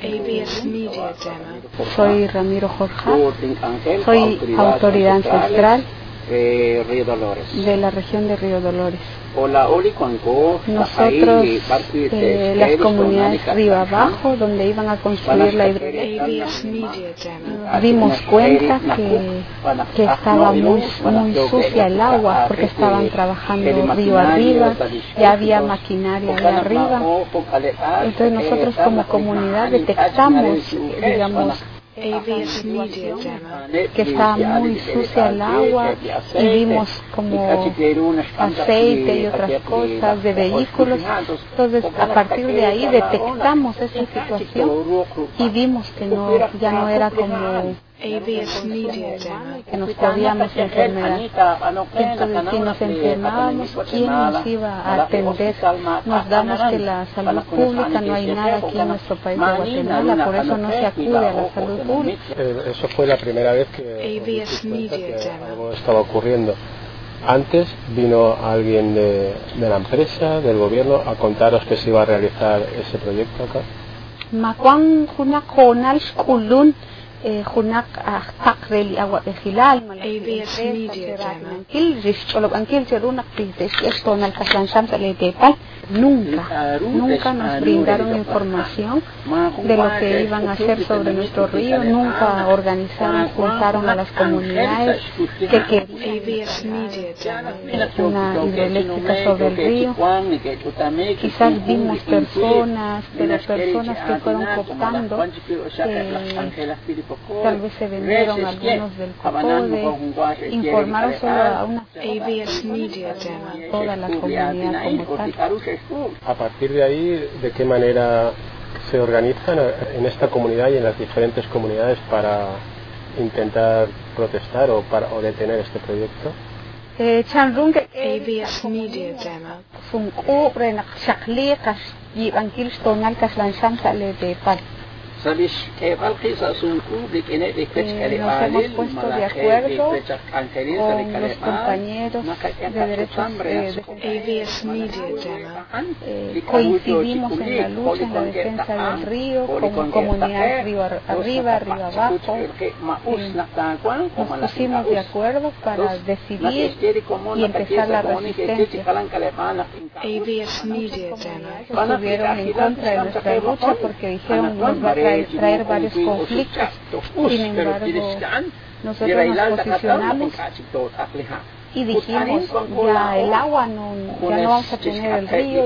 ABS Media Demo. Soy Ramiro Jorge, soy autoridad ancestral de la región de Río Dolores. Nosotros, las comunidades río abajo, donde iban a construir la hidroeléctrica, dimos cuenta que estaba muy sucia el agua porque estaban trabajando río arriba, ya había maquinaria de arriba. Entonces nosotros como comunidad detectamos, digamos, que estaba muy sucia el agua y vimos como aceite y otras cosas de vehículos. Entonces a partir de ahí detectamos esa situación y vimos que ya no era como que nos podíamos enfermar. Entonces si nos enfermábamos, ¿quién nos iba a atender? Nos damos que la salud pública, no hay nada aquí en nuestro país de Guatemala, por eso no se acude a la salud pública. Eso fue la primera vez que algo estaba ocurriendo. Antes vino alguien de la empresa, del gobierno, a contaros que se iba a realizar ese proyecto acá. Hunak takreli agua ejilal ABS Media Demo. Nunca nos brindaron información de lo que iban a hacer sobre nuestro río, nunca juntaron a las comunidades que querían una hidroeléctrica sobre el río. Quizás vimos personas que fueron cooptando, tal vez se vendieron algunos del COPODE, informaron solo a una toda la comunidad como tal. A partir de ahí, ¿de qué manera se organizan en esta comunidad y en las diferentes comunidades para intentar protestar o detener este proyecto? ABS Media Demo. Nos hemos puesto de acuerdo con los compañeros de derechos coincidimos en la lucha, en la defensa del río, como comunidad río arriba, río abajo. Nos pusimos de acuerdo para decidir y empezar la resistencia. Estuvieron en contra de nuestra lucha porque dijeron nos va a traer varios conflictos. Sin embargo, nosotros nos posicionamos y dijimos ya el agua ya no vamos a tener el río,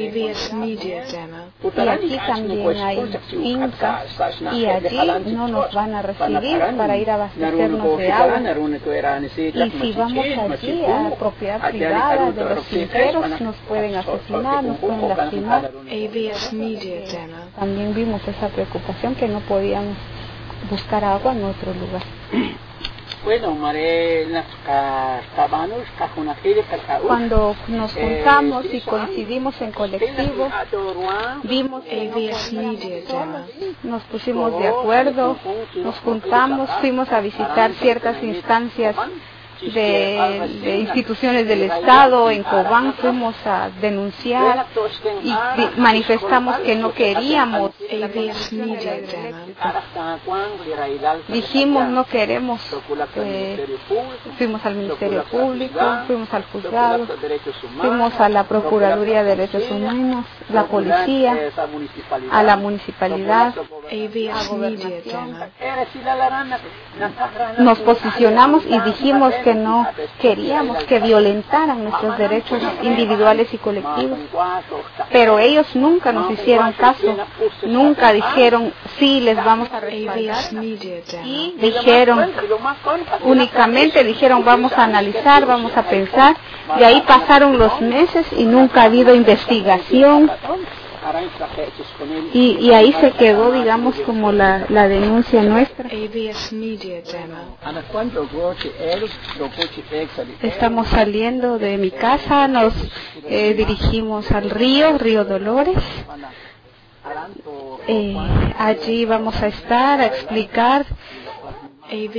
y aquí también hay fincas y allí no nos van a recibir para ir a abastecernos de agua, y si vamos allí a propiedad privada de los finqueros nos pueden asesinar, nos pueden lastimar. También vimos esa preocupación que no podíamos buscar agua en otro lugar. Cuando nos juntamos y coincidimos en colectivo, vimos nos pusimos de acuerdo, nos juntamos, fuimos a visitar ciertas instancias de instituciones del Estado. En Cobán fuimos a denunciar y manifestamos que no queríamos dijimos no queremos, fuimos al Ministerio Público, fuimos al juzgado, fuimos a la Procuraduría de Derechos Humanos, la policía, a la municipalidad, nos posicionamos y dijimos que no queríamos que violentaran nuestros derechos individuales y colectivos, pero ellos nunca nos hicieron caso, nunca dijeron sí, les vamos a respaldar, y únicamente dijeron vamos a analizar, vamos a pensar. De ahí pasaron los meses y nunca ha habido investigación. Y ahí se quedó, digamos, como la denuncia nuestra. Estamos saliendo de mi casa, nos dirigimos al Río Dolores. Allí vamos a estar a explicar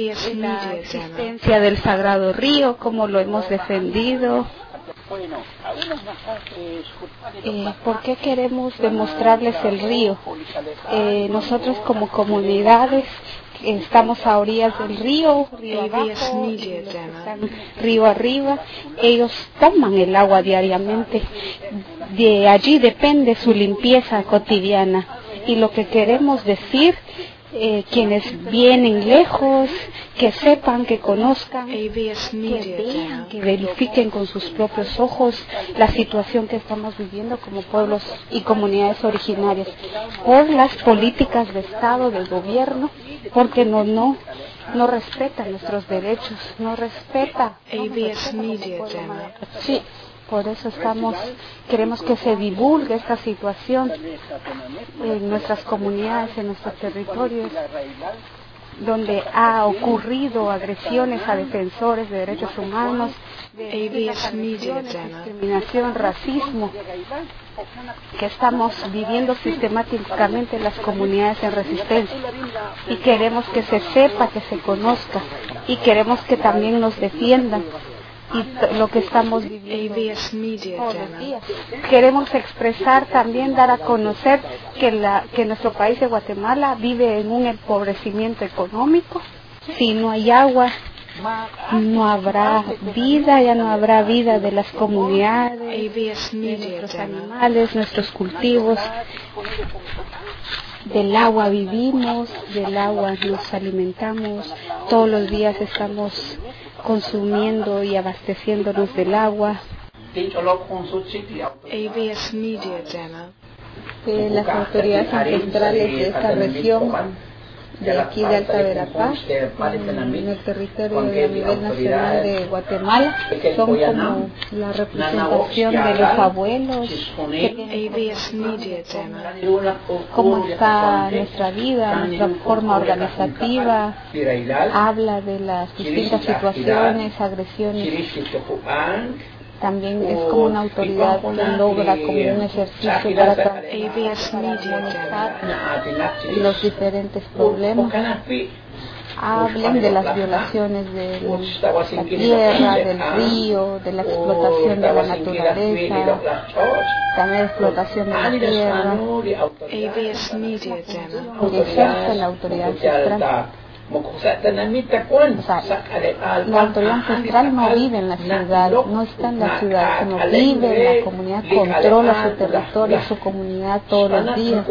la existencia del Sagrado Río, cómo lo hemos defendido ¿Por qué queremos demostrarles el río? Nosotros como comunidades estamos a orillas del río abajo, están río arriba, ellos toman el agua diariamente, de allí depende su limpieza cotidiana. Y lo que queremos decir, quienes vienen lejos, que sepan, que conozcan, que vean, que verifiquen con sus propios ojos la situación que estamos viviendo como pueblos y comunidades originarias, por las políticas de Estado, del gobierno, porque no respeta nuestros derechos, no respeta. Sí. Por eso queremos que se divulgue esta situación en nuestras comunidades, en nuestros territorios, donde ha ocurrido agresiones a defensores de derechos humanos, discriminación, racismo, que estamos viviendo sistemáticamente en las comunidades en resistencia. Y queremos que se sepa, que se conozca, y queremos que también nos defiendan. Y lo que estamos viviendo todos los días. Queremos expresar también, dar a conocer que nuestro país de Guatemala vive en un empobrecimiento económico. Si no hay agua, no habrá vida, ya no habrá vida de las comunidades, de nuestros animales, nuestros cultivos. Del agua vivimos, del agua nos alimentamos, todos los días estamos consumiendo y abasteciéndonos del agua. Las autoridades ancestrales de esta región, de aquí de Alta Verapaz, en el territorio de a nivel nacional de Guatemala, son como la representación de los abuelos, cómo está nuestra vida, nuestra forma organizativa, habla de las distintas situaciones, agresiones. También es como una autoridad que logra como un ejercicio para transformar los diferentes problemas. Hablen de las violaciones de la tierra, del río, de la explotación de la naturaleza, también la explotación de la tierra, que ejerce la autoridad ancestral. O sea, la autoridad ancestral no vive en la ciudad, no está en la ciudad, sino vive en la comunidad, controla su territorio, su comunidad todos los días.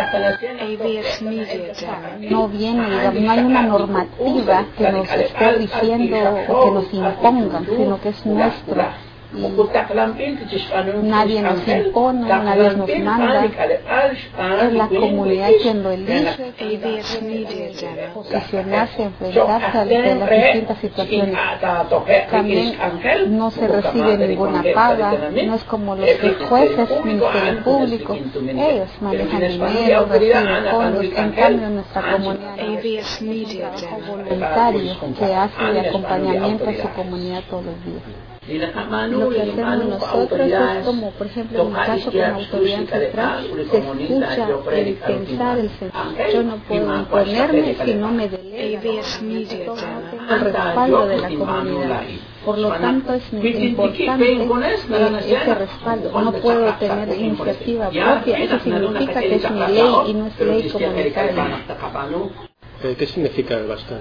No viene, digamos, no hay una normativa que nos esté diciendo o que nos imponga, sino que es nuestro. Y nadie nos impone, nadie nos manda, es la comunidad quien lo elige, posicionarse, enfrentarse ante las distintas situaciones. También no se recibe ninguna paga, no es como los jueces, Ministerio Público, ellos manejan dinero, reciben fondos. En cambio nuestra comunidad es un voluntario que hace de acompañamiento a su comunidad todos los días. Lo que hacemos nosotros es como, por ejemplo, en mi caso como autoridad ancestral, se escucha el pensar, el sentir. Yo no puedo imponerme si no me delego. Yo no tengo el respaldo de la comunidad. Por lo tanto, es importante ese respaldo. No puedo tener iniciativa propia. Eso significa que es mi ley y no es ley comunitaria. ¿Qué significa el bastón?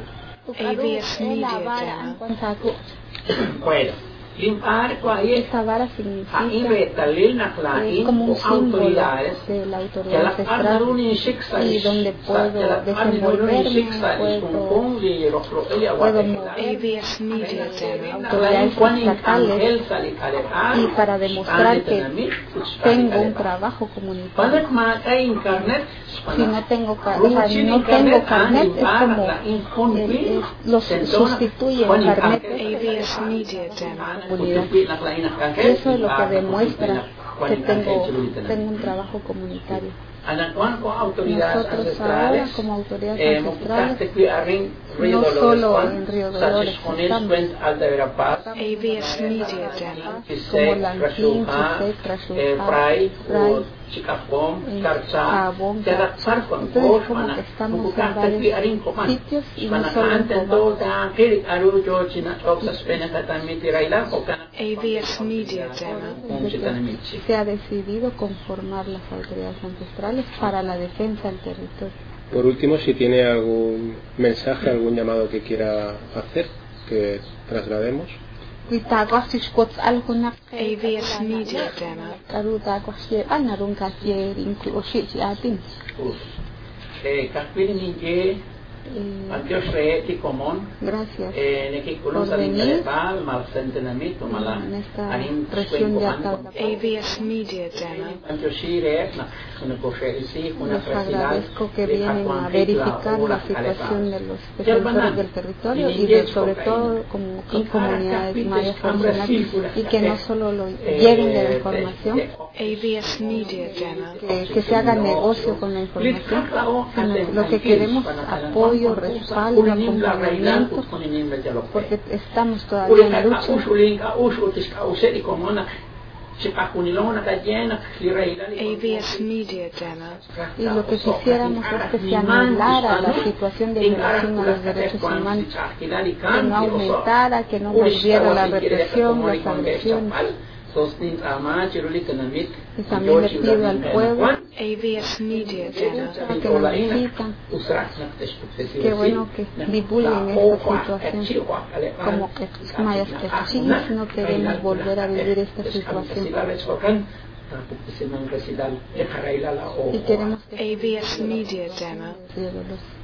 Esta vara significa como un símbolo de la autoridad ancestral y donde puedo desenvolverme, puedo autoridades estatales y para demostrar que tengo un trabajo comunitario. Si no tengo carnet, es como los sustituye el carnet. Eso es lo que demuestra que tengo un trabajo comunitario. Nosotros ahora como autoridades ancestrales, no solo en Río Dolores, estamos como Lanquín, Chisec, Raxupay, Chicapón, entonces como que estamos en varios sitios y no solo en Pobán. AVS Media Demo. Se ha decidido conformar las autoridades ancestrales para la defensa del territorio. Por último, si tiene algún mensaje, algún llamado que quiera hacer, que traslademos. AVS Media Demo. Gracias por venir en esta región de acá. AVS Media Demo. Les agradezco que vienen a verificar la situación de los defensores del territorio y sobre todo como comunidades mayas tradicionales, y que no solo lo lleguen de la información, AVS Media Demo. que se haga negocio con la información, sino lo que queremos apoyo, respaldo, acompañamiento, porque estamos todavía en lucha. AVS Media Demo. Y lo que quisiéramos es que se anulara la situación de violación a los derechos humanos, que no aumentara, que no volviera la represión, las agresiones. Y también le pido al pueblo AVS Media Demo. que nos visitan, que bueno que divulguen esta situación, como que mayas quechis no queremos volver a vivir esta situación y queremos que AVS Media Demo.